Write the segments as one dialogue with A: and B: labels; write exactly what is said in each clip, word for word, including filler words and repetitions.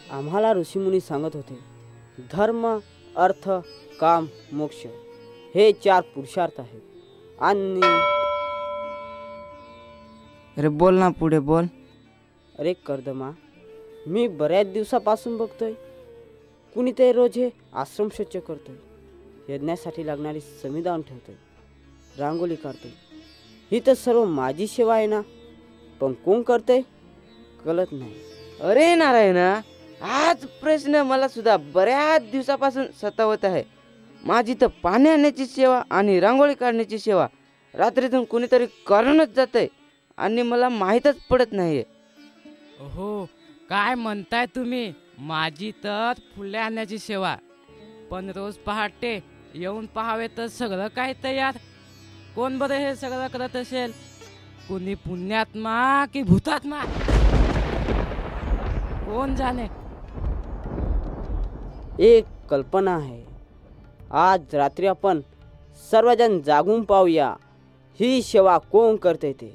A: आम्हाला ऋषीमुनी सांगत होते, धर्म, अर्थ, काम, मोक्ष हे चार पुरुषार्थ आहेत आणि
B: अरे बोल ना, पुढे बोल.
A: अरे कर्दमा, मी बऱ्याच दिवसापासून बघतोय कुणीतरी रोज हे आश्रम स्वच्छ करतोय, यज्ञासाठी लागणारी समिधान ठेवतोय, रांगोळी काढतोय. ही तर सर्व माझी सेवा आहे ना, पण कोण करतंय कळत नाही.
B: अरे नारायणा, हाच प्रश्न मला सुद्धा बऱ्याच दिवसापासून सतावत आहे. माझी तर पाणी आणण्याची सेवा आणि रांगोळी काढण्याची सेवा रात्रीतून कुणीतरी करूनच जातंय आणि मला माहीतच पडत नाहीये.
C: हो, काय म्हणताय तुम्ही? माझी तर फुले आणण्याची सेवा, पण रोज पहाटे येऊन पाहावे तर सगळं काय तयार. कोण बरं हे सगळं करत असेल? कोणी पुण्यात्मा की भूतात्मा, कोण जाणे.
A: एक कल्पना आहे. आज रात्री आपण सर्वजण जागून पाहूया ही सेवा कोण करते ते.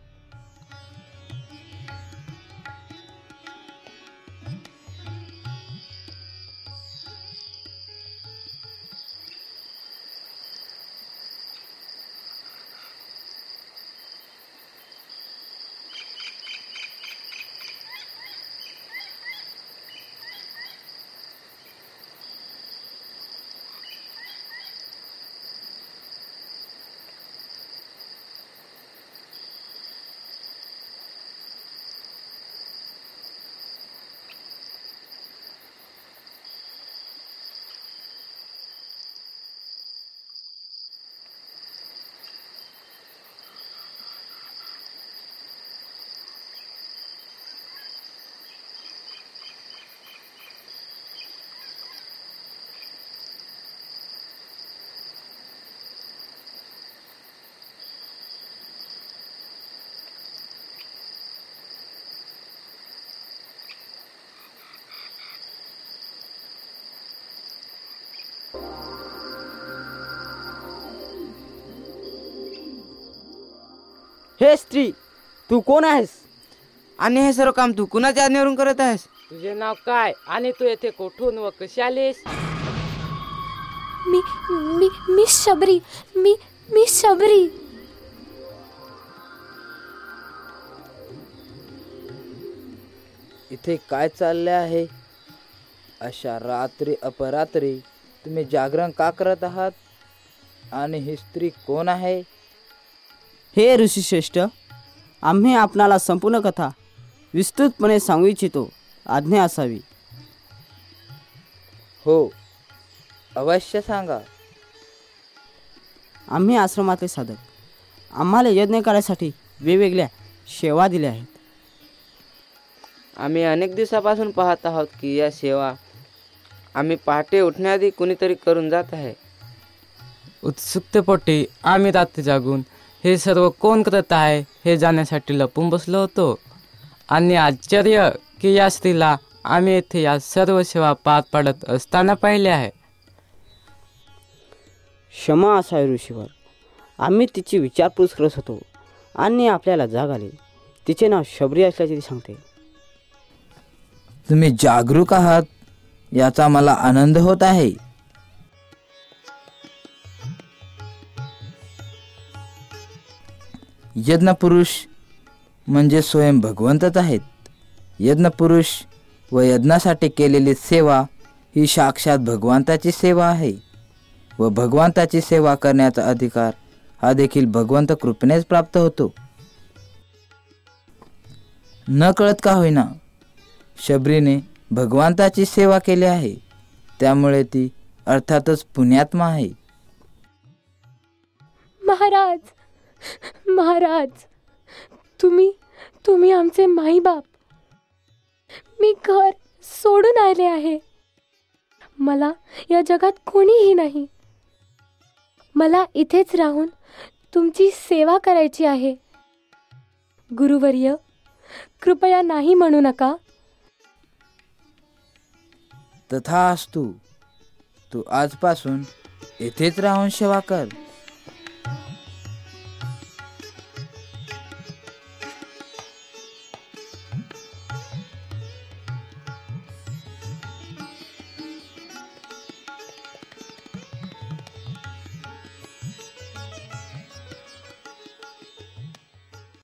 A: हे स्त्री, तू कोण आहेस
B: आणि हे सर्व काम तू कुणाच्या आज्ञेवरून करत आहेस?
C: तुझे नाव काय आणि तू येथे कोठून व कशी आलीस?
D: मी मी मी शबरी मी मी शबरी
E: इथे काय चालले आहे? अशा रात्री अपरात्री तुम्ही जागरण का करत आहात? आणि ही स्त्री कोण आहे?
A: हे ऋषीश्रेष्ठ, आम्ही आपणाला संपूर्ण कथा विस्तृतपणे सांगू इच्छितो, आज्ञा असावी.
E: हो, अवश्य सांगा.
A: आम्ही आश्रमातले साधक, आम्हाला यज्ञ करायसाठी वेगवेगळ्या सेवा दिल्या आहेत.
B: आम्ही अनेक दिवसापासून पाहत आहोत की या सेवा आम्ही पहाटे उठण्याआधी कुणीतरी करून जात आहे.
C: उत्सुकतेपोटी आम्ही रात्री जागून हे सर्व कोण करत आहे हे जाण्यासाठी लपून बसलो होतो. आणि आश्चर्य की या स्त्रीला आम्ही येथे या सर्व सेवा पार पाडत असताना पाहिले आहे.
A: क्षमा असावी ऋषीवर, आम्ही तिची विचारपूस करत होतो आणि आपल्याला जाग आली. तिचे नाव शबरी असल्याचे ती सांगते.
E: तुम्ही जागरूक आहात याचा मला आनंद होत आहे. यज्ञपुरुष म्हणजे स्वयं भगवंतच आहेत. यज्ञपुरुष व यज्ञासाठी केलेली सेवा ही साक्षात भगवंताची सेवा आहे व भगवंताची सेवा करण्याचा अधिकार हा देखील भगवंत कृपेनेच प्राप्त होतो. न कळत का होईना, शबरीने भगवंताची सेवा केली आहे, त्यामुळे ती अर्थातच पुण्यात्मा आहे.
D: महाराज महाराज तुम्ही तुम्ही आमचे माईबाप. मी घर सोडून आले आहे. मला या जगात कोणीही नाही. मला इथेच राहून तुमची सेवा करायची आहे. गुरुवर्य, कृपया नाही म्हणू नका.
E: तथास्तु, तू आजपासून येथेच राहून सेवा कर.